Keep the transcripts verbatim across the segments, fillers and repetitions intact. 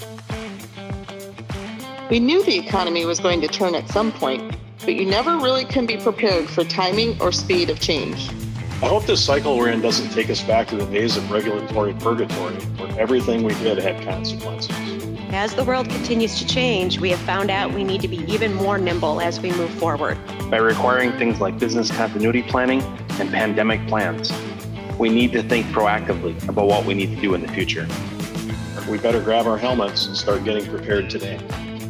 We knew the economy was going to turn at some point, but you never really can be prepared for timing or speed of change. I hope this cycle we're in doesn't take us back to the days of regulatory purgatory, where everything we did had consequences. As the world continues to change, we have found out we need to be even more nimble as we move forward. By requiring things like business continuity planning and pandemic plans, we need to think proactively about what we need to do in the future. We better grab our helmets and start getting prepared today.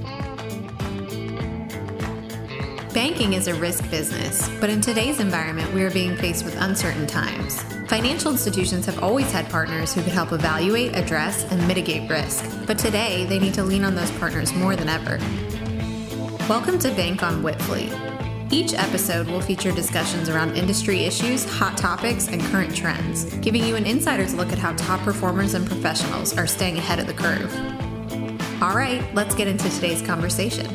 Banking is a risk business, but in today's environment, we are being faced with uncertain times. Financial institutions have always had partners who could help evaluate, address, and mitigate risk, but today they need to lean on those partners more than ever. Welcome to Bank on Wipfli. Each episode will feature discussions around industry issues, hot topics, and current trends, giving you an insider's look at how top performers and professionals are staying ahead of the curve. All right, let's get into today's conversation.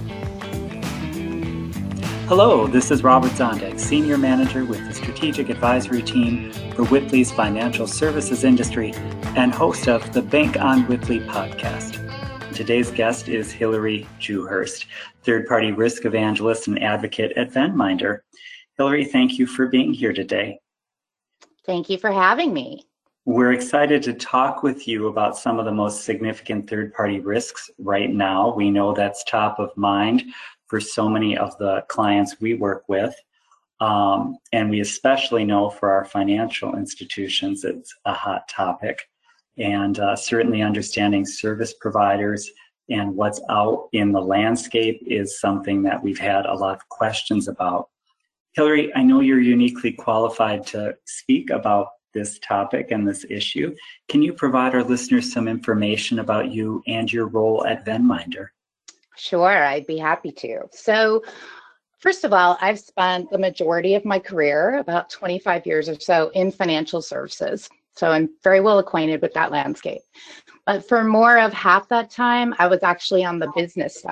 Hello, this is Robert Zondag, Senior Manager with the Strategic Advisory Team for Wipfli's financial services industry and host of the Bank on Wipfli podcast. Today's guest is Hillary Jewhurst, third-party risk evangelist and advocate at Venminder. Hillary, thank you for being here today. Thank you for having me. We're excited to talk with you about some of the most significant third-party risks right now. We know that's top of mind for so many of the clients we work with. Um, and we especially know for our financial institutions, it's a hot topic. And uh, certainly understanding service providers and what's out in the landscape is something that we've had a lot of questions about. Hillary, I know you're uniquely qualified to speak about this topic and this issue. Can you provide our listeners some information about you and your role at Venminder? Sure, I'd be happy to. So, first of all, I've spent the majority of my career, about twenty-five years or so, in financial services. So I'm very well acquainted with that landscape. But for more of half that time, I was actually on the business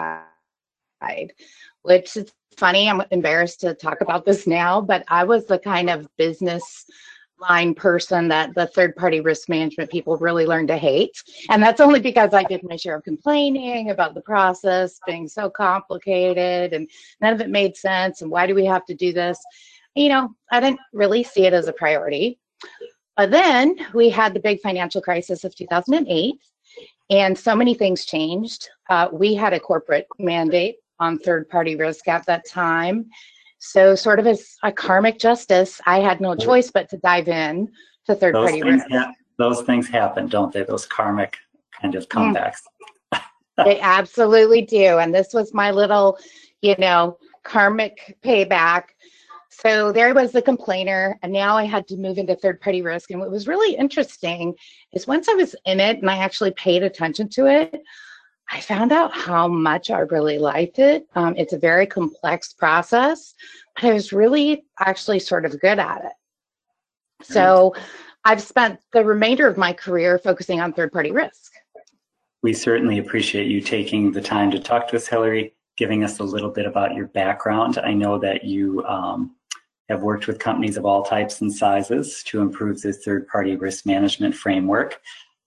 side, which is funny. I'm embarrassed to talk about this now, but I was the kind of business line person that the third-party risk management people really learned to hate. And that's only because I did my share of complaining about the process being so complicated and none of it made sense. And why do we have to do this? You know, I didn't really see it as a priority. But then we had the big financial crisis of two thousand eight, and so many things changed. Uh, we had a corporate mandate on third-party risk at that time. So sort of as a karmic justice, I had no choice but to dive in to third-party risk. Ha- those things happen, don't they? Those karmic kind of comebacks. Mm. They absolutely do. And this was my little, you know, karmic payback. So there was the complainer, and now I had to move into third-party risk. And what was really interesting is once I was in it and I actually paid attention to it, I found out how much I really liked it. Um, it's a very complex process, but I was really actually sort of good at it. So I've spent the remainder of my career focusing on third-party risk. We certainly appreciate you taking the time to talk to us, Hillary, giving us a little bit about your background. I know that you um, have worked with companies of all types and sizes to improve the third-party risk management framework.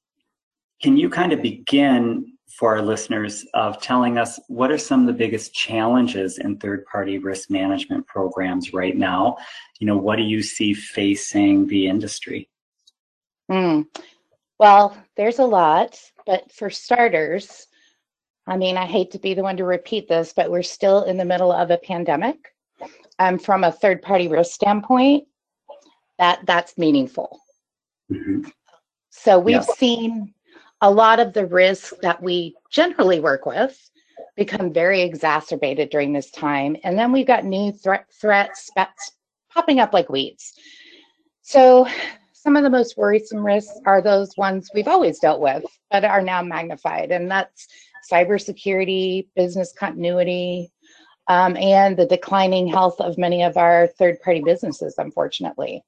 Can you kind of begin for our listeners of telling us what are some of the biggest challenges in third-party risk management programs right now? You know, what do you see facing the industry? Mm. Well, there's a lot, but for starters, I mean, I hate to be the one to repeat this, but we're still in the middle of a pandemic. Um, from a third-party risk standpoint, that that's meaningful. Mm-hmm. So we've yeah. seen a lot of the risks that we generally work with become very exacerbated during this time. And then we've got new threat, threats popping up like weeds. So some of the most worrisome risks are those ones we've always dealt with, but are now magnified. And that's cybersecurity, business continuity, um, and the declining health of many of our third-party businesses, unfortunately.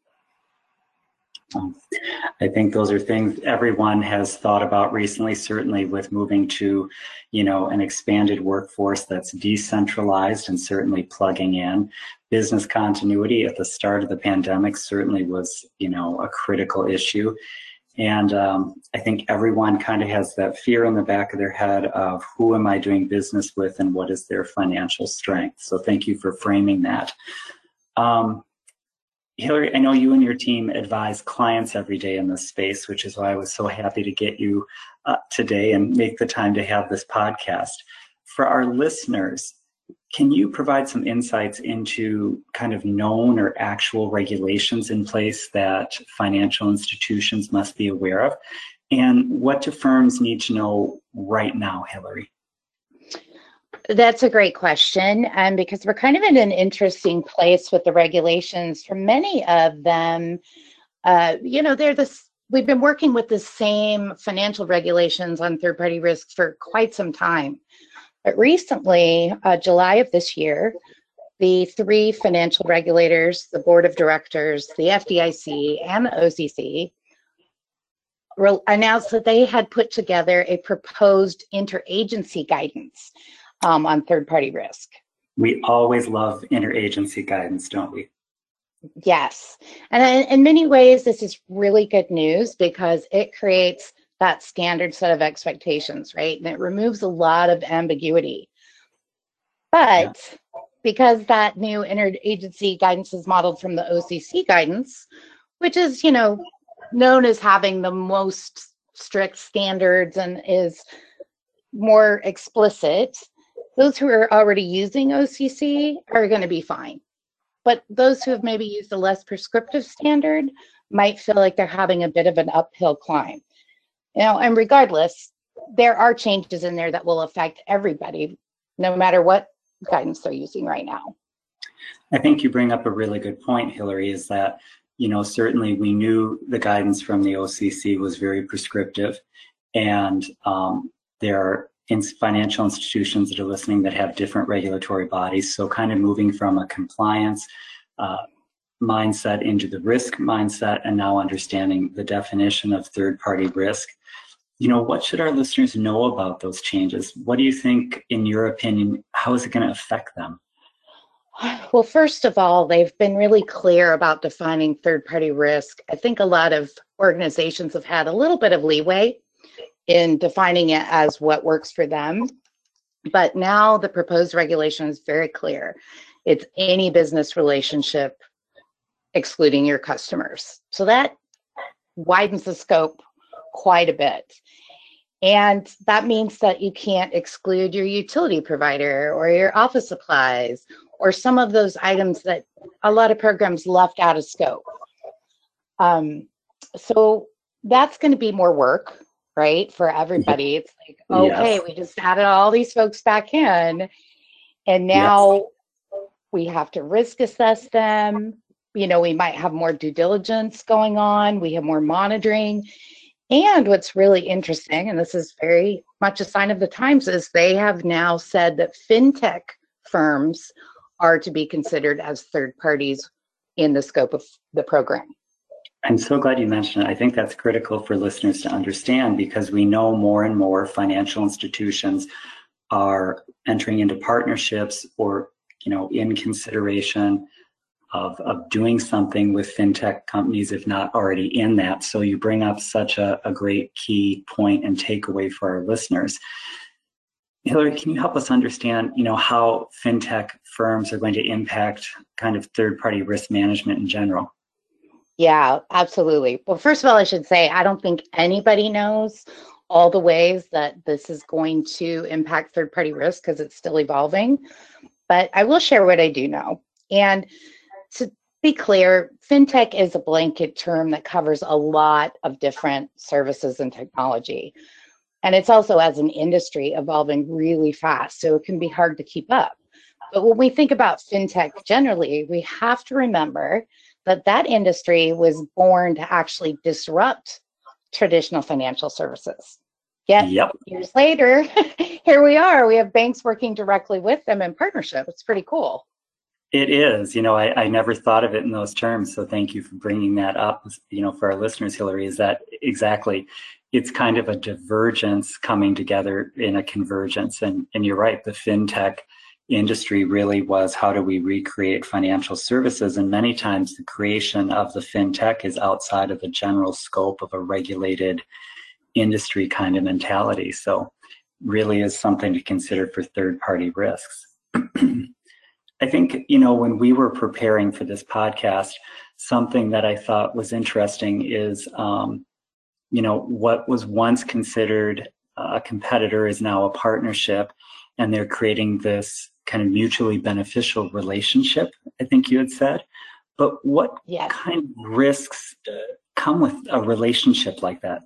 I think those are things everyone has thought about recently, certainly with moving to, you know, an expanded workforce that's decentralized and certainly plugging in. Business continuity at the start of the pandemic certainly was, you know, a critical issue. And um, I think everyone kind of has that fear in the back of their head of who am I doing business with and what is their financial strength. So thank you for framing that. Um, Hillary, I know you and your team advise clients every day in this space, which is why I was so happy to get you uh, today and make the time to have this podcast. For our listeners, can you provide some insights into kind of known or actual regulations in place that financial institutions must be aware of? And what do firms need to know right now, Hillary? That's a great question, um, because we're kind of in an interesting place with the regulations. For many of them, uh, you know, they're this. We've been working with the same financial regulations on third-party risks for quite some time. But recently, uh, July of this year, the three financial regulators, the board of directors, the F D I C, and the O C C, re- announced that they had put together a proposed interagency guidance um, on third-party risk. We always love interagency guidance, don't we? Yes. And in, in many ways, this is really good news because it creates that standard set of expectations, right? And it removes a lot of ambiguity. But yeah. because that new interagency guidance is modeled from the O C C guidance, which is, you know, known as having the most strict standards and is more explicit, those who are already using O C C are going to be fine. But those who have maybe used a less prescriptive standard might feel like they're having a bit of an uphill climb. You know, and regardless, there are changes in there that will affect everybody, no matter what guidance they're using right now. I think you bring up a really good point, Hillary, is that, you know, certainly we knew the guidance from the O C C was very prescriptive, and um, there are in financial institutions that are listening that have different regulatory bodies. So kind of moving from a compliance uh, mindset into the risk mindset, and now understanding the definition of third-party risk. You know, what should our listeners know about those changes? What do you think, in your opinion, how is it going to affect them? Well, first of all, they've been really clear about defining third-party risk. I think a lot of organizations have had a little bit of leeway in defining it as what works for them. But now the proposed regulation is very clear. It's any business relationship excluding your customers. So that widens the scope quite a bit. And that means that you can't exclude your utility provider or your office supplies or some of those items that a lot of programs left out of scope. Um, so that's going to be more work, right, for everybody. It's like, okay, yes. we just added all these folks back in, and now yes. we have to risk assess them. You know, we might have more due diligence going on. We have more monitoring. And what's really interesting, and this is very much a sign of the times, is they have now said that fintech firms are to be considered as third parties in the scope of the program. I'm so glad you mentioned it. I think that's critical for listeners to understand, because we know more and more financial institutions are entering into partnerships or, you know, in consideration Of, of doing something with fintech companies, if not already in that. So you bring up such a, a great key point and takeaway for our listeners. Hillary, can you help us understand, you know, how fintech firms are going to impact kind of third-party risk management in general? Yeah, absolutely. Well, first of all, I should say, I don't think anybody knows all the ways that this is going to impact third-party risk because it's still evolving. But I will share what I do know. And to be clear, fintech is a blanket term that covers a lot of different services and technology. And it's also, as an industry, evolving really fast, so it can be hard to keep up. But when we think about fintech generally, we have to remember that that industry was born to actually disrupt traditional financial services. Yet, yep. years later, here we are. We have banks working directly with them in partnership. It's pretty cool. It is. You know, I, I never thought of it in those terms. So thank you for bringing that up, you know, for our listeners, Hillary, is that exactly, it's kind of a divergence coming together in a convergence. And, and you're right, the fintech industry really was, how do we recreate financial services? And many times the creation of the fintech is outside of the general scope of a regulated industry kind of mentality. So really is something to consider for third-party risks. I think, you know, when we were preparing for this podcast, something that I thought was interesting is, um, you know, what was once considered a competitor is now a partnership, and they're creating this kind of mutually beneficial relationship, I think you had said. But what yes. kind of risks come with a relationship like that?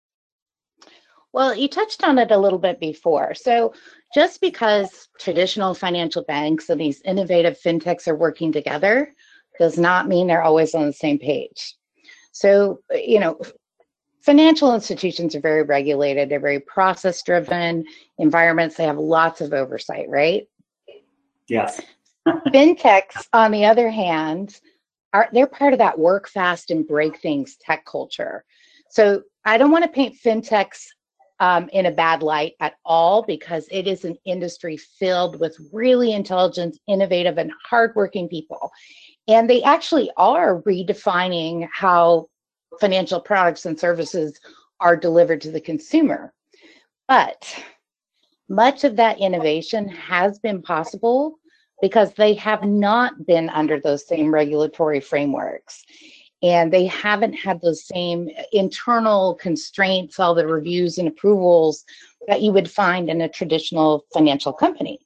Well, you touched on it a little bit before. So just because traditional financial banks and these innovative fintechs are working together does not mean they're always on the same page. So, you know, financial institutions are very regulated. They're very process-driven environments. They have lots of oversight, right? Yes. Fintechs, on the other hand, are they're part of that work fast and break things tech culture. So I don't want to paint fintechs um, in a bad light at all, because it is an industry filled with really intelligent, innovative, and hardworking people. And they actually are redefining how financial products and services are delivered to the consumer. But much of that innovation has been possible because they have not been under those same regulatory frameworks. And they haven't had those same internal constraints, all the reviews and approvals that you would find in a traditional financial company.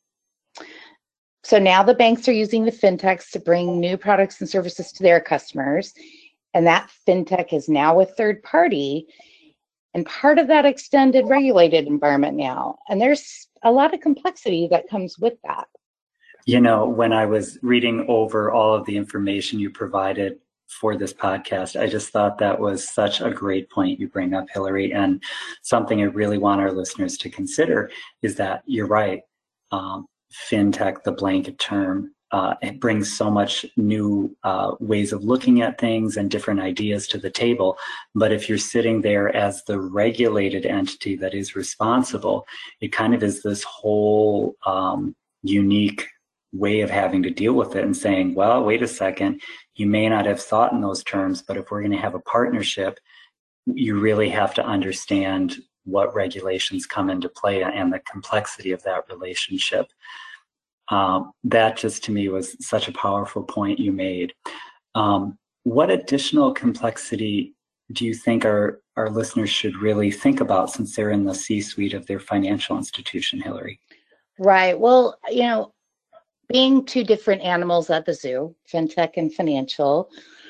So now the banks are using the fintechs to bring new products and services to their customers. And that fintech is now a third party and part of that extended regulated environment now. And there's a lot of complexity that comes with that. You know, when I was reading over all of the information you provided for this podcast, I just thought that was such a great point you bring up, Hillary. And something I really want our listeners to consider is that you're right. Um, fintech, the blanket term, uh, it brings so much new uh, ways of looking at things and different ideas to the table. But if you're sitting there as the regulated entity that is responsible, it kind of is this whole um, unique way of having to deal with it and saying, well, wait a second, you may not have thought in those terms, but if we're going to have a partnership, you really have to understand what regulations come into play and the complexity of that relationship. Um, that just to me was such a powerful point you made. Um, what additional complexity do you think our, our listeners should really think about since they're in the C-suite of their financial institution, Hillary? Right. Well, you know, being two different animals at the zoo, fintech and financial,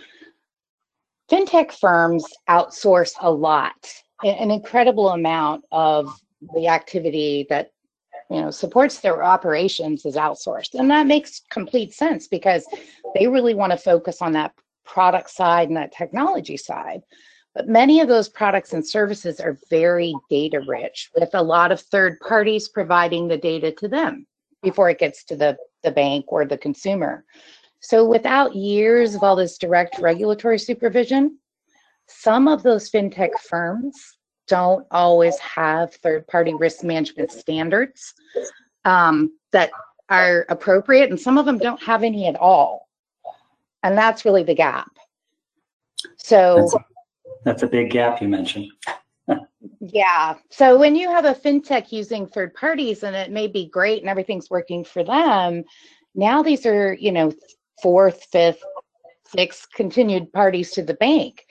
fintech firms outsource a lot, an incredible amount of the activity that, you know, supports their operations is outsourced. And that makes complete sense because they really want to focus on that product side and that technology side. But many of those products and services are very data rich, with a lot of third parties providing the data to them before it gets to the, the bank or the consumer. So without years of all this direct regulatory supervision, some of those fintech firms don't always have third-party risk management standards um, that are appropriate, and some of them don't have any at all. And that's really the gap. So that's a, that's a big gap you mentioned. Yeah. So when you have a fintech using third parties and it may be great and everything's working for them, now these are, you know, fourth, fifth, sixth continued parties to the bank.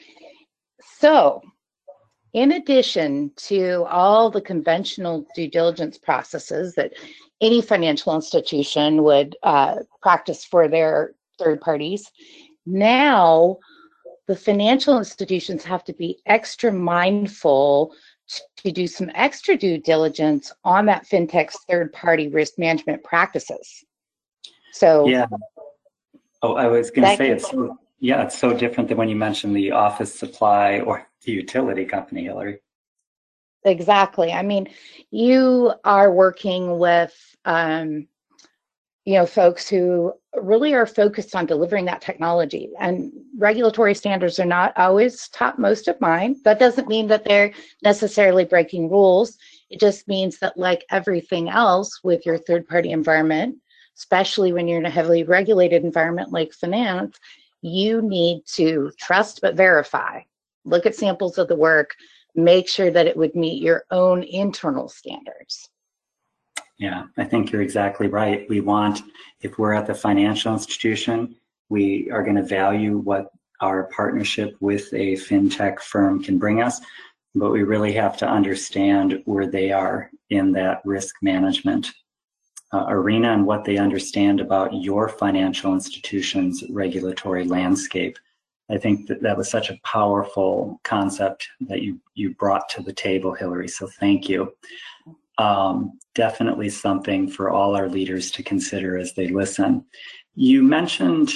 So in addition to all the conventional due diligence processes that any financial institution would uh, practice for their third parties, now the financial institutions have to be extra mindful to do some extra due diligence on that fintech's third-party risk management practices. So yeah. Oh, I was going to say it's so, yeah, it's so different than when you mentioned the office supply or the utility company, Hillary. Exactly. I mean, you are working with um, you know, folks who really are focused on delivering that technology, and regulatory standards are not always topmost of mind. That doesn't mean that they're necessarily breaking rules. It just means that, like everything else with your third-party environment, especially when you're in a heavily regulated environment like finance, you need to trust but verify. Look at samples of the work, make sure that it would meet your own internal standards. Yeah, I think you're exactly right. We want, if we're at the financial institution, we are going to value what our partnership with a fintech firm can bring us, but we really have to understand where they are in that risk management uh, arena and what they understand about your financial institution's regulatory landscape. I think that that was such a powerful concept that you, you brought to the table, Hillary, so thank you. Um, definitely something for all our leaders to consider as they listen. You mentioned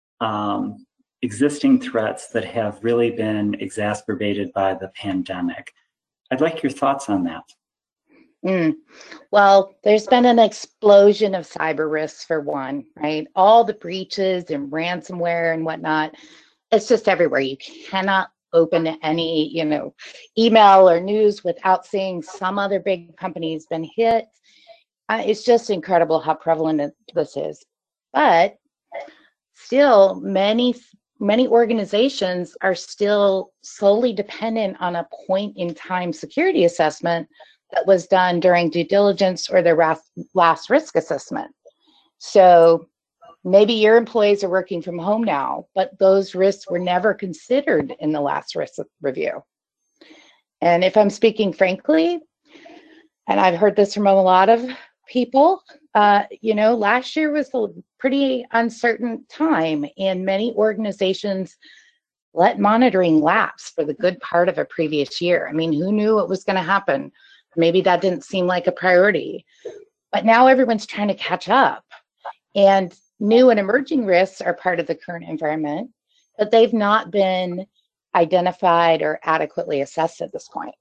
um, existing threats that have really been exacerbated by the pandemic. I'd like your thoughts on that. Mm. Well, there's been an explosion of cyber risks for one, right? All the breaches and ransomware and whatnot, it's just everywhere. You cannot open any, you know, email or news without seeing some other big company's been hit. Uh, it's just incredible how prevalent this is. But still, many, many organizations are still solely dependent on a point in time security assessment that was done during due diligence or their last risk assessment. So maybe your employees are working from home now, but those risks were never considered in the last risk review. And if I'm speaking frankly, and I've heard this from a lot of people, uh, you know, last year was a pretty uncertain time, and many organizations let monitoring lapse for the good part of a previous year. I mean, who knew what was going to happen? Maybe that didn't seem like a priority, but now everyone's trying to catch up. And new and emerging risks are part of the current environment, but they've not been identified or adequately assessed at this point.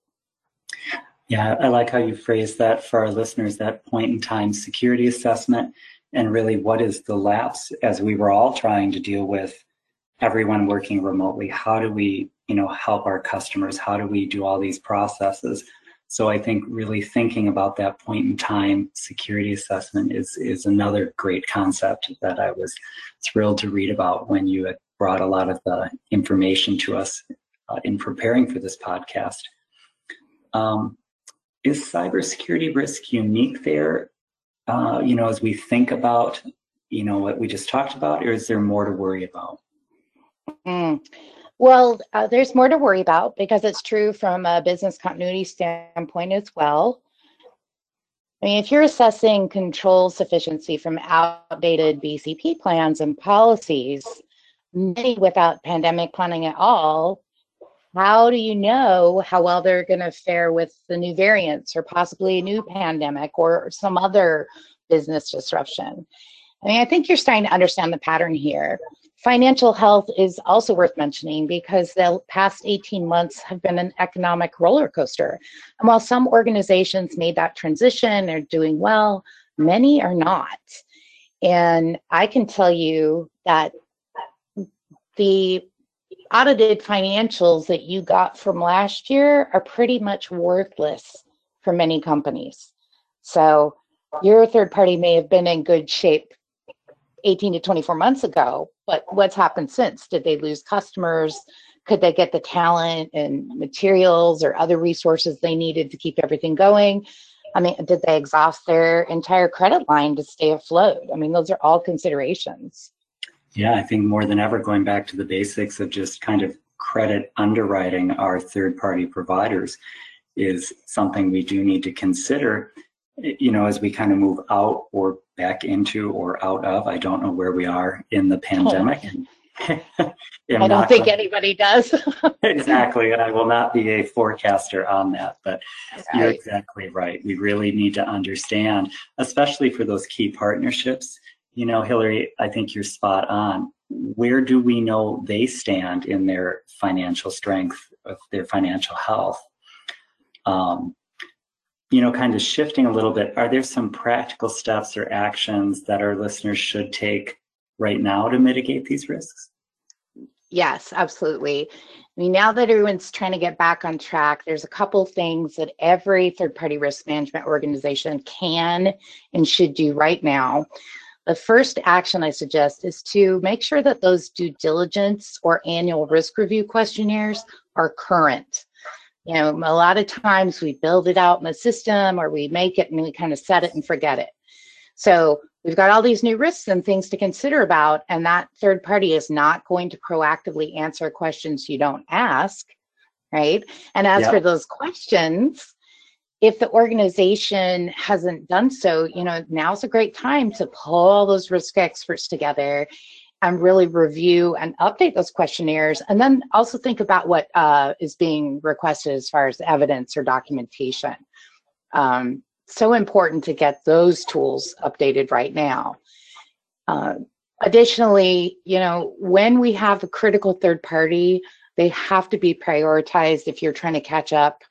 Yeah, I like how you phrased that for our listeners, that point in time security assessment, and really what is the lapse as we were all trying to deal with everyone working remotely. How do we, you know, help our customers? How do we do all these processes? So I think really thinking about that point in time security assessment is, is another great concept that I was thrilled to read about when you had brought a lot of the information to us uh, in preparing for this podcast. Um, is cybersecurity risk unique there, uh, you know, as we think about, you know, what we just talked about, or is there more to worry about? Mm. Well, uh, there's more to worry about because it's true from a business continuity standpoint as well. I mean, if you're assessing control sufficiency from outdated B C P plans and policies, many without pandemic planning at all, how do you know how well they're going to fare with the new variants or possibly a new pandemic or some other business disruption? I mean, I think you're starting to understand the pattern here. Financial health is also worth mentioning because the past eighteen months have been an economic roller coaster. And while some organizations made that transition, are doing well, many are not. And I can tell you that the audited financials that you got from last year are pretty much worthless for many companies. So your third party may have been in good shape eighteen to twenty-four months ago, but what's happened since? Did they lose customers? Could they get the talent and materials or other resources they needed to keep everything going? I mean, did they exhaust their entire credit line to stay afloat? I mean, those are all considerations. Yeah, I think more than ever, going back to the basics of just kind of credit underwriting our third-party providers is something we do need to consider, you know, as we kind of move out or back into or out of. I don't know where we are in the pandemic. I don't think gonna, anybody does. Exactly, and I will not be a forecaster on that, but right. You're exactly right. We really need to understand, especially for those key partnerships. You know, Hillary, I think you're spot on. Where do we know they stand in their financial strength, of their financial health? Um, you know, kind of shifting a little bit, are there some practical steps or actions that our listeners should take right now to mitigate these risks? Yes, absolutely. I mean, now that everyone's trying to get back on track, there's a couple things that every third-party risk management organization can and should do right now. the first action I suggest is to make sure that those due diligence or annual risk review questionnaires are current. You know, a lot of times we build it out in the system or we make it and we kind of set it and forget it. So we've got all these new risks and things to consider about, and that third party is not going to proactively answer questions you don't ask, right? And as Yeah. for those questions, if the organization hasn't done so, you know, now's a great time to pull all those risk experts together and really review and update those questionnaires. And then also think about what uh, is being requested as far as evidence or documentation. Um, so important to get those tools updated right now. Uh, additionally, you know, when we have a critical third party, they have to be prioritized if you're trying to catch up.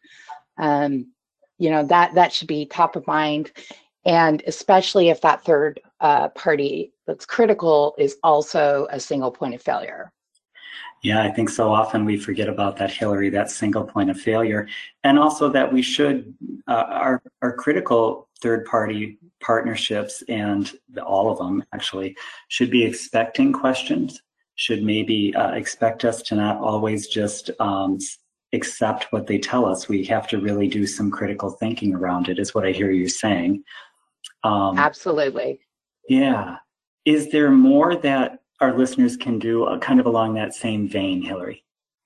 Um, you know, that, that should be top of mind. And especially if that third uh, party that's critical is also a single point of failure. Yeah, I think so often we forget about that, Hillary, that single point of failure. And also that we should, uh, our, our critical third-party partnerships, and all of them actually, should be expecting questions, should maybe uh, expect us to not always just um, accept what they tell us. We have to really do some critical thinking around it, is what I hear you saying. Um, Absolutely. Yeah. Is there more that our listeners can do uh, kind of along that same vein, Hillary?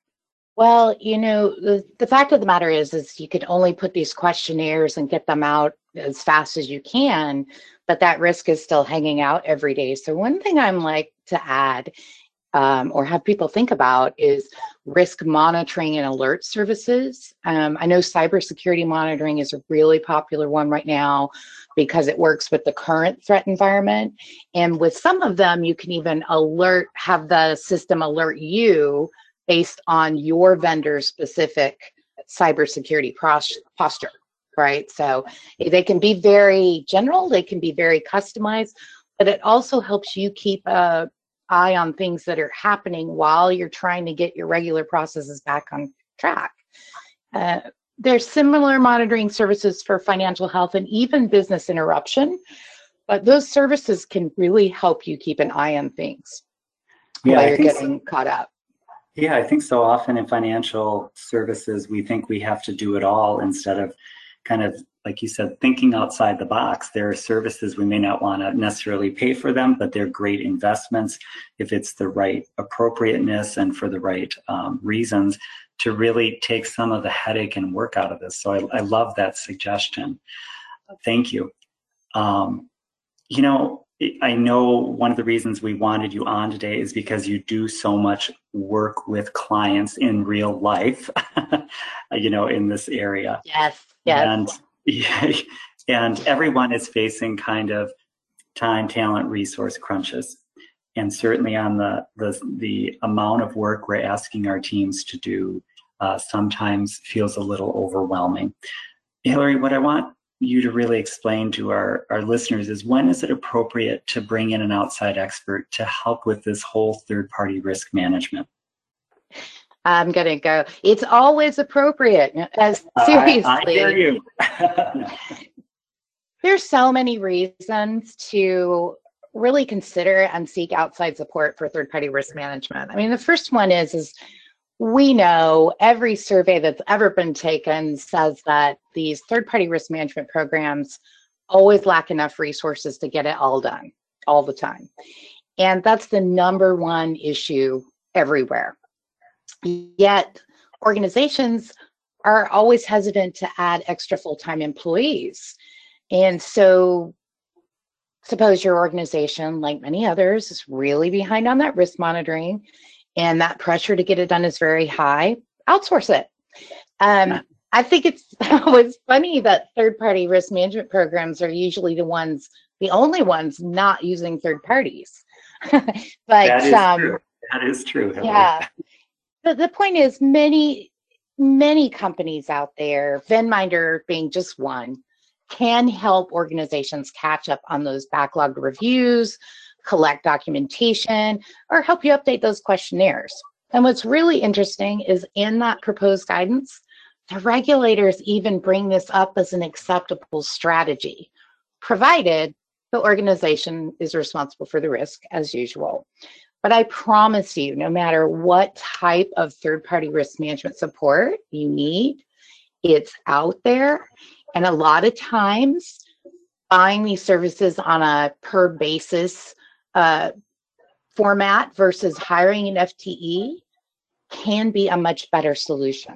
Well, you know, the, the fact of the matter is, is you could only put these questionnaires and get them out as fast as you can, but that risk is still hanging out every day. So one thing I'm like to add um, or have people think about is risk monitoring and alert services. Um, I know cybersecurity monitoring is a really popular one right now because it works with the current threat environment. And with some of them, you can even alert, have the system alert you based on your vendor's specific cybersecurity posture, right? So they can be very general, they can be very customized, but it also helps you keep a eye on things that are happening while you're trying to get your regular processes back on track. Uh, there's similar monitoring services for financial health and even business interruption, but those services can really help you keep an eye on things yeah, while I you're think getting so. caught up. Yeah, I think so often in financial services, we think we have to do it all instead of kind of, like you said, thinking outside the box. There are services we may not want to necessarily pay for them, but they're great investments if it's the right appropriateness and for the right um, reasons to really take some of the headache and work out of this. So I, I love that suggestion. Thank you. Um, you know, I know one of the reasons we wanted you on today is because you do so much work with clients in real life, you know, in this area. Yes, yes. And, yeah, and everyone is facing kind of time, talent, resource crunches. And certainly on the, the, the amount of work we're asking our teams to do uh, sometimes feels a little overwhelming. Hillary, what I want you to really explain to our, our listeners is, when is it appropriate to bring in an outside expert to help with this whole third-party risk management? I'm going to go. It's always appropriate. As seriously. I, I hear you. There's so many reasons to really consider and seek outside support for third-party risk management. I mean, the first one is, is we know every survey that's ever been taken says that these third-party risk management programs always lack enough resources to get it all done all the time. And that's the number one issue everywhere. Yet organizations are always hesitant to add extra full-time employees. And so suppose your organization, like many others, is really behind on that risk monitoring, and that pressure to get it done is very high. Outsource it. Um, I think it's always funny that third-party risk management programs are usually the ones, the only ones not using third parties. but that is um, true. That is true. Hillary. Yeah. But the point is, many, many companies out there, VenMinder being just one, can help organizations catch up on those backlogged reviews, collect documentation, or help you update those questionnaires. And what's really interesting is, in that proposed guidance, the regulators even bring this up as an acceptable strategy, provided the organization is responsible for the risk as usual. But I promise you, no matter what type of third-party risk management support you need, it's out there. And a lot of times, buying these services on a per basis uh, format versus hiring an F T E can be a much better solution.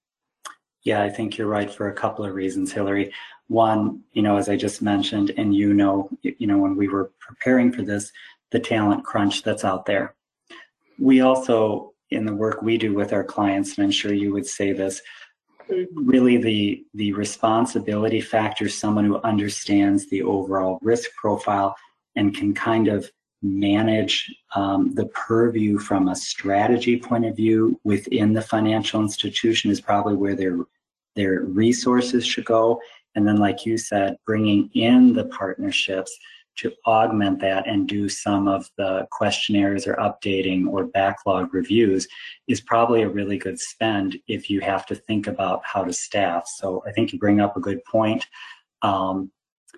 Yeah, I think you're right for a couple of reasons, Hillary. One, you know, as I just mentioned, and you know, you know, when we were preparing for this, the talent crunch that's out there. We also, in the work we do with our clients, and I'm sure you would say this, really the, the responsibility factor, someone who understands the overall risk profile and can kind of manage um, the purview from a strategy point of view within the financial institution is probably where their, their resources should go. And then, like you said, bringing in the partnerships to augment that and do some of the questionnaires or updating or backlog reviews is probably a really good spend if you have to think about how to staff. So I think you bring up a good point. Um,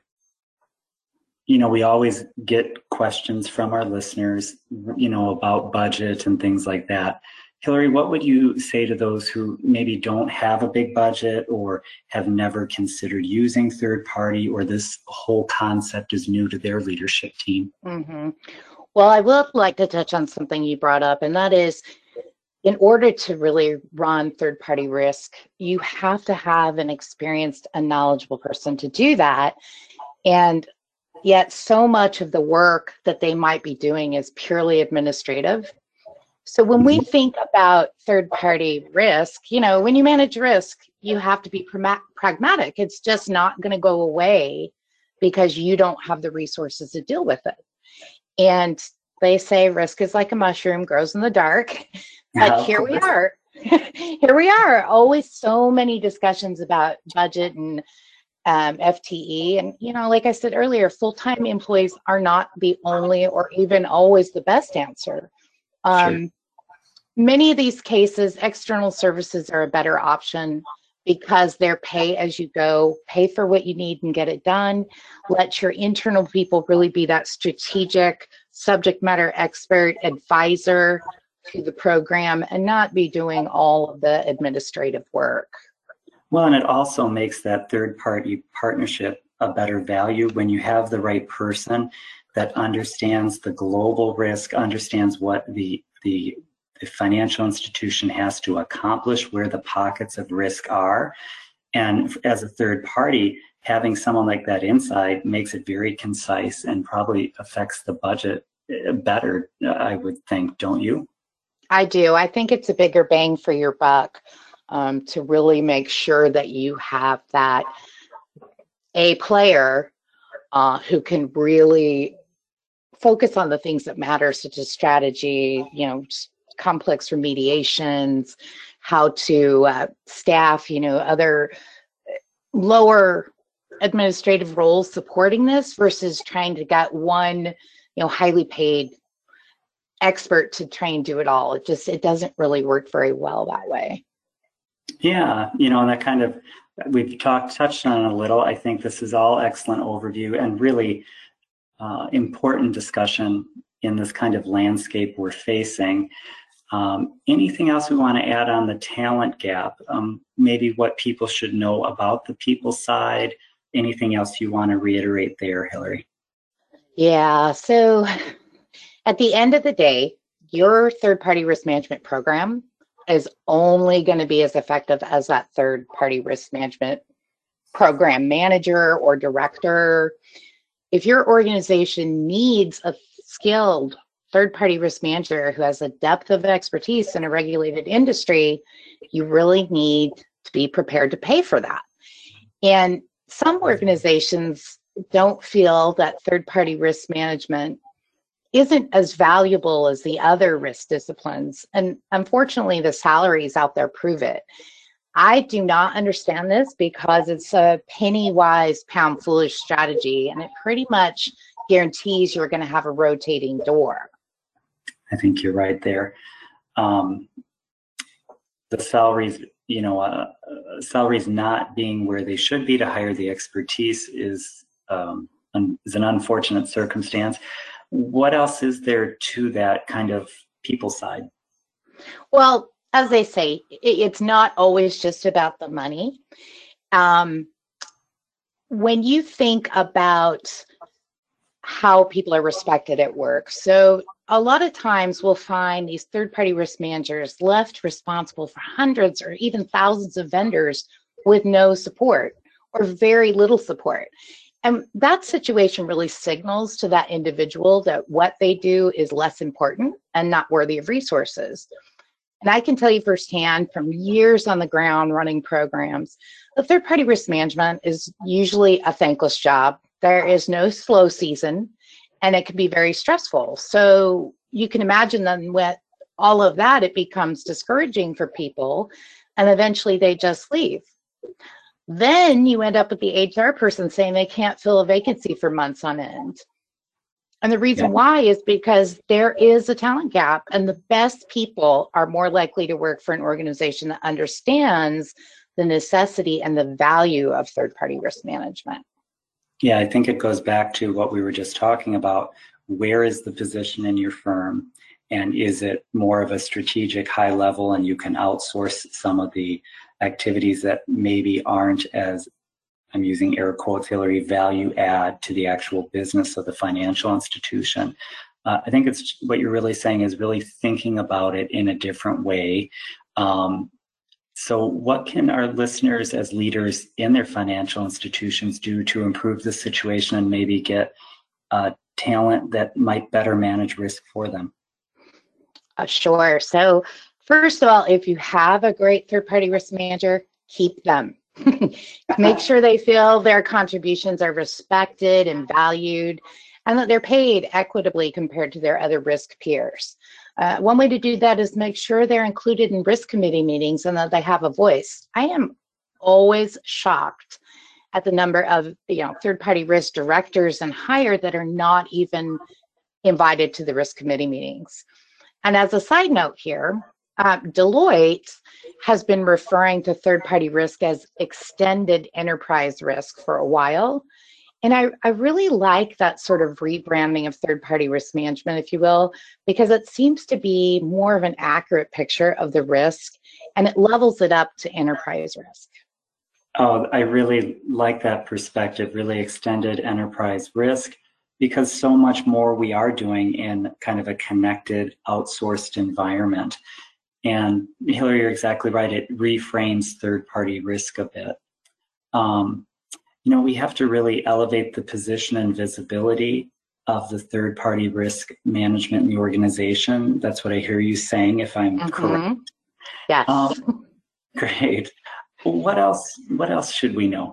you know, we always get questions from our listeners, you know, about budget and things like that. Hillary, what would you say to those who maybe don't have a big budget or have never considered using third party, or this whole concept is new to their leadership team? Mm-hmm. Well, I would like to touch on something you brought up, and that is, in order to really run third party risk, you have to have an experienced and knowledgeable person to do that. And yet so much of the work that they might be doing is purely administrative. So when we think about third-party risk, you know, when you manage risk, you have to be pragmatic. It's just not going to go away because you don't have the resources to deal with it. And they say risk is like a mushroom, grows in the dark. But here we are. Here we are. Always so many discussions about budget and um, F T E. And, you know, like I said earlier, full-time employees are not the only or even always the best answer. Um, sure. Many of these cases, external services are a better option because they're pay as you go, pay for what you need and get it done. Let your internal people really be that strategic subject matter expert advisor to the program and not be doing all of the administrative work. Well, and it also makes that third-party partnership a better value when you have the right person that understands the global risk, understands what the the the financial institution has to accomplish, where the pockets of risk are. And as a third party, having someone like that inside makes it very concise and probably affects the budget better, I would think, don't you? I do. I think it's a bigger bang for your buck um, to really make sure that you have that A player uh, who can really focus on the things that matter, such as strategy, you know, complex remediations, how to uh, staff, you know, other lower administrative roles supporting this versus trying to get one, you know, highly paid expert to try and do it all. It just, it doesn't really work very well that way. Yeah, you know, and that kind of, we've talked, touched on it a little. I think this is all excellent overview and really uh, important discussion in this kind of landscape we're facing. Um, anything else we want to add on the talent gap? Um, maybe what people should know about the people side? Anything else you want to reiterate there, Hillary? Yeah, so at the end of the day, your third-party risk management program is only going to be as effective as that third-party risk management program manager or director. If your organization needs a skilled third-party risk manager who has a depth of expertise in a regulated industry, you really need to be prepared to pay for that. And some organizations don't feel that third-party risk management isn't as valuable as the other risk disciplines. And unfortunately, the salaries out there prove it. I do not understand this because it's a penny-wise, pound-foolish strategy, and it pretty much guarantees you're going to have a rotating door. I think you're right there. Um, the salaries, you know, uh, uh, salaries not being where they should be to hire the expertise is um, is an unfortunate circumstance. What else is there to that kind of people side? Well, as they say, it's not always just about the money. Um, when you think about how people are respected at work, so a lot of times we'll find these third-party risk managers left responsible for hundreds or even thousands of vendors with no support or very little support. And that situation really signals to that individual that what they do is less important and not worthy of resources. And I can tell you firsthand from years on the ground running programs, the third-party risk management is usually a thankless job. There is no slow season, and it can be very stressful. So you can imagine then with all of that, it becomes discouraging for people, and eventually they just leave. Then you end up with the H R person saying they can't fill a vacancy for months on end. And the reason Yeah. why is because there is a talent gap, and the best people are more likely to work for an organization that understands the necessity and the value of third-party risk management. Yeah, I think it goes back to what we were just talking about. Where is the position in your firm? And is it more of a strategic high level and you can outsource some of the activities that maybe aren't as, I'm using air quotes, Hillary, value add to the actual business of the financial institution? Uh, I think it's what you're really saying is really thinking about it in a different way. Um, so what can our listeners as leaders in their financial institutions do to improve the situation and maybe get uh, talent that might better manage risk for them? Uh, sure. So first of all, if you have a great third-party risk manager, keep them. Make sure they feel their contributions are respected and valued, and that they're paid equitably compared to their other risk peers. Uh, one way to do that is make sure they're included in risk committee meetings and that they have a voice. I am always shocked at the number of you know third-party risk directors and higher that are not even invited to the risk committee meetings. And as a side note here, uh, Deloitte has been referring to third-party risk as extended enterprise risk for a while. And I, I really like that sort of rebranding of third-party risk management, if you will, because it seems to be more of an accurate picture of the risk, and it levels it up to enterprise risk. Oh, I really like that perspective, really extended enterprise risk, because so much more we are doing in kind of a connected, outsourced environment. And Hillary, you're exactly right. It reframes third-party risk a bit. Um, you know, we have to really elevate the position and visibility of the third-party risk management in the organization. That's what I hear you saying, if I'm mm-hmm. correct. Yes. Um, great. What else? What else should we know?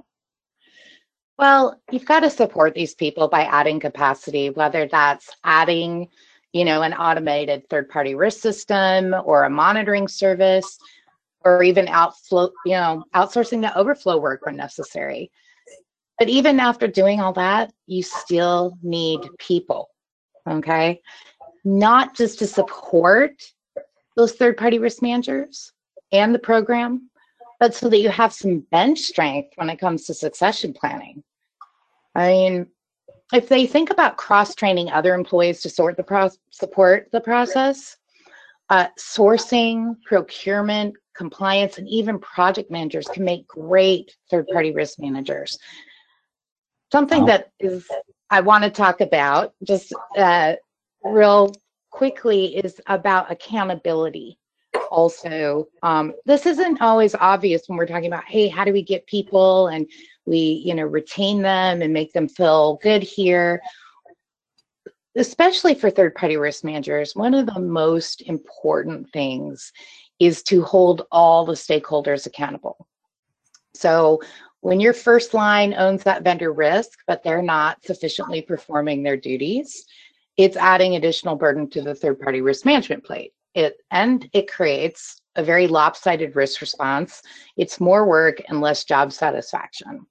Well, you've got to support these people by adding capacity, whether that's adding, you know, an automated third-party risk system or a monitoring service, or even outflow, you know, outsourcing the overflow work when necessary. But even after doing all that, you still need people, okay? Not just to support those third-party risk managers and the program, but so that you have some bench strength when it comes to succession planning. I mean, if they think about cross-training other employees to sort the pro- support the process, uh, sourcing, procurement, compliance, and even project managers can make great third-party risk managers. Something that is I want to talk about just uh, real quickly is about accountability. Also, um, this isn't always obvious when we're talking about, hey, how do we get people and we, you know, retain them and make them feel good here. Especially for third-party risk managers, one of the most important things is to hold all the stakeholders accountable. So when your first line owns that vendor risk, but they're not sufficiently performing their duties, it's adding additional burden to the third-party risk management plate. It, and it creates a very lopsided risk response. It's more work and less job satisfaction.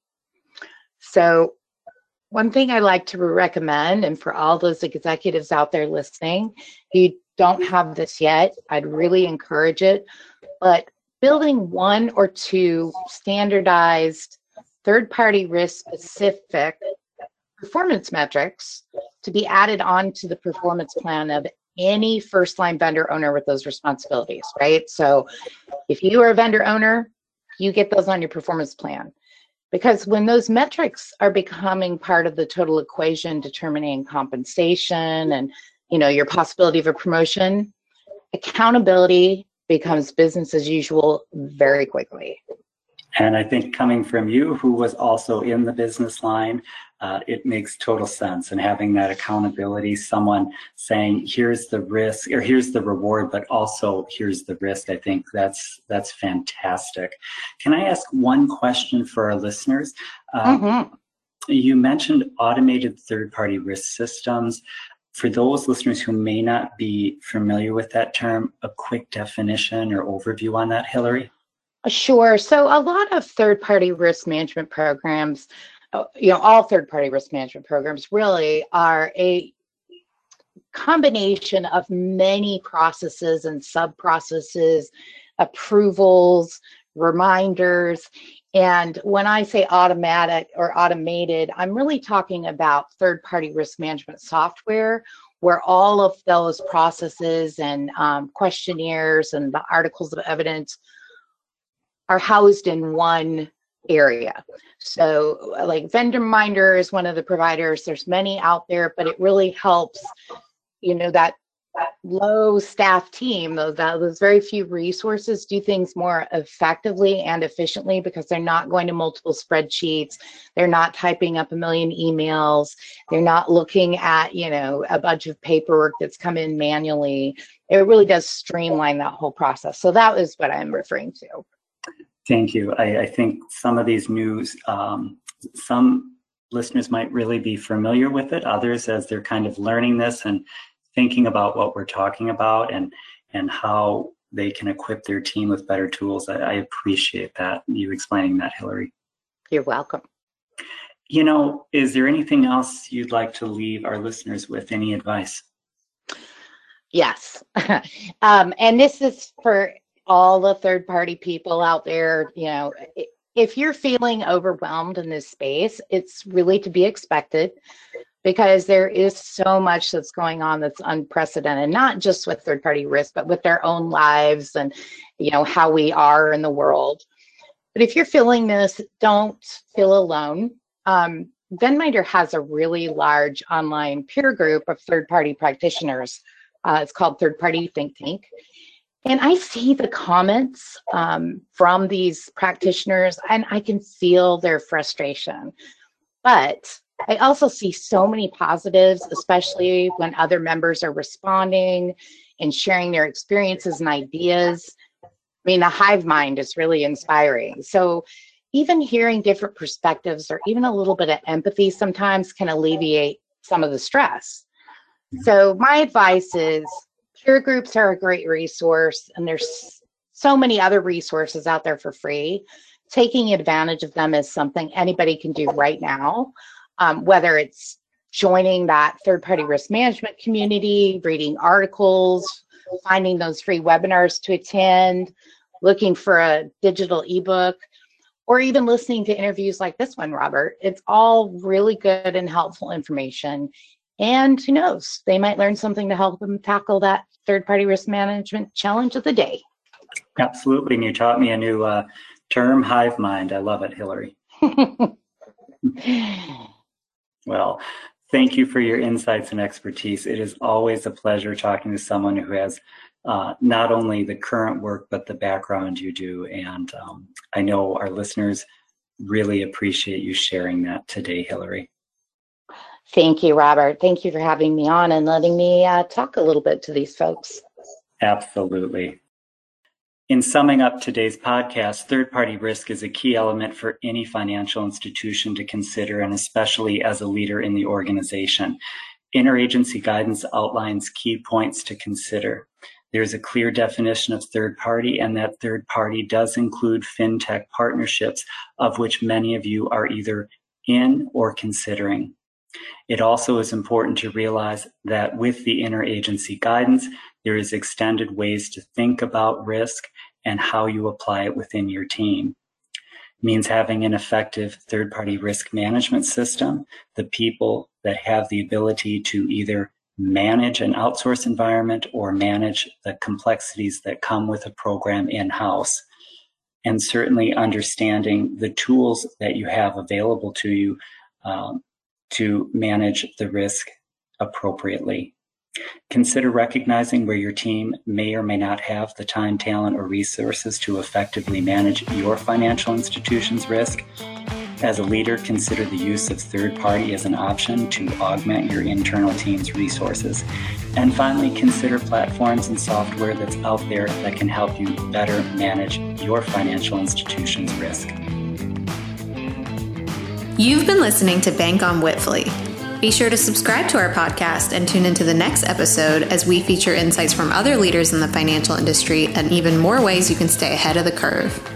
So one thing I like to recommend, and for all those executives out there listening, if you don't have this yet, I'd really encourage it, but building one or two standardized third-party risk specific performance metrics to be added onto the performance plan of any first line vendor owner with those responsibilities, right? So if you are a vendor owner, you get those on your performance plan. Because when those metrics are becoming part of the total equation determining compensation and, you know, your possibility of a promotion, accountability becomes business as usual very quickly. And I think coming from you, who was also in the business line, uh, it makes total sense. And having that accountability, someone saying, here's the risk, or here's the reward, but also here's the risk, I think that's that's fantastic. Can I ask one question for our listeners? Uh, mm-hmm. You mentioned automated third-party risk systems. For those listeners who may not be familiar with that term, a quick definition or overview on that, Hillary? Sure. So a lot of third-party risk management programs, you know, all third-party risk management programs really are a combination of many processes and sub-processes, approvals, reminders. And when I say automatic or automated, I'm really talking about third-party risk management software where all of those processes and um, questionnaires and the articles of evidence are housed in one area. So like VendorMinder is one of the providers. There's many out there, but it really helps, you know, that, that low staff team, those, those very few resources do things more effectively and efficiently because they're not going to multiple spreadsheets. They're not typing up a million emails. They're not looking at, you know, a bunch of paperwork that's come in manually. It really does streamline that whole process. So that is what I'm referring to. Thank you. I, I think some of these news, um, some listeners might really be familiar with it. Others, as they're kind of learning this and thinking about what we're talking about and and how they can equip their team with better tools. I, I appreciate that, you explaining that, Hillary. You're welcome. You know, is there anything else you'd like to leave our listeners with? Any advice? Yes. um, and this is for all the third-party people out there. You know, if you're feeling overwhelmed in this space, it's really to be expected because there is so much that's going on that's unprecedented, not just with third-party risk, but with their own lives and, you know, how we are in the world. But if you're feeling this, don't feel alone. Um, VendMinder has a really large online peer group of third-party practitioners. Uh, it's called Third Party Think Tank. And I see the comments um, from these practitioners and I can feel their frustration. But I also see so many positives, especially when other members are responding and sharing their experiences and ideas. I mean, the hive mind is really inspiring. So even hearing different perspectives or even a little bit of empathy sometimes can alleviate some of the stress. So my advice is, peer groups are a great resource, and there's so many other resources out there for free. Taking advantage of them is something anybody can do right now, um, whether it's joining that third-party risk management community, reading articles, finding those free webinars to attend, looking for a digital ebook, or even listening to interviews like this one, Robert. It's all really good and helpful information. And who knows, they might learn something to help them tackle that third-party risk management challenge of the day. Absolutely. And you taught me a new uh, term, hive mind. I love it, Hillary. Well, thank you for your insights and expertise. It is always a pleasure talking to someone who has uh, not only the current work, but the background you do. And um, I know our listeners really appreciate you sharing that today, Hillary. Thank you, Robert. Thank you for having me on and letting me uh, talk a little bit to these folks. Absolutely. In summing up today's podcast, third-party risk is a key element for any financial institution to consider, and especially as a leader in the organization. Interagency guidance outlines key points to consider. There's a clear definition of third party, and that third party does include fintech partnerships, of which many of you are either in or considering. It also is important to realize that with the interagency guidance, there is extended ways to think about risk and how you apply it within your team. means having an effective third-party risk management system, the people that have the ability to either manage an outsource environment or manage the complexities that come with a program in-house, and certainly understanding the tools that you have available to you um, to manage the risk appropriately. Consider recognizing where your team may or may not have the time, talent, or resources to effectively manage your financial institution's risk. As a leader, consider the use of third party as an option to augment your internal team's resources. And finally, consider platforms and software that's out there that can help you better manage your financial institution's risk. You've been listening to Bank on Wipfli. Be sure to subscribe to our podcast and tune into the next episode as we feature insights from other leaders in the financial industry and even more ways you can stay ahead of the curve.